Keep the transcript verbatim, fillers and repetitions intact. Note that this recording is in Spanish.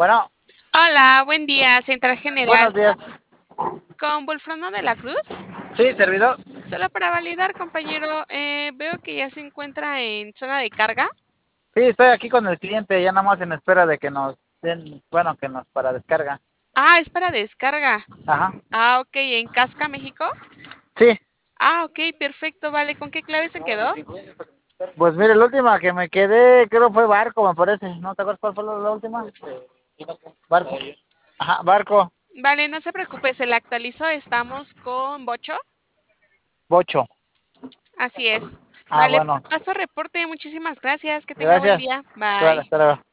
Bueno, Hola, buen día, Central buenos General. días. ¿Con Wolfrano de la Cruz? Sí, servidor. Solo para validar, compañero, eh, veo que ya se encuentra en zona de carga. Sí, estoy aquí con el cliente, ya nada más en espera de que nos den, bueno, que nos para descarga. Ah, es para descarga. Ajá. Ah, ok, ¿en Casca, México? Sí, Ah, ok, perfecto, vale. ¿Con qué clave se quedó? pues mire, la última que me quedé, creo fue barco, me parece. ¿No te acuerdas cuál fue la, la última? Barco. Ajá, barco. Vale, no se preocupe, se le actualizó. Estamos con Bocho. Bocho. Así es. Ah, Vale, bueno. paso reporte. Muchísimas gracias. Que tenga buen Gracias. día. Igual, Bye. hasta luego.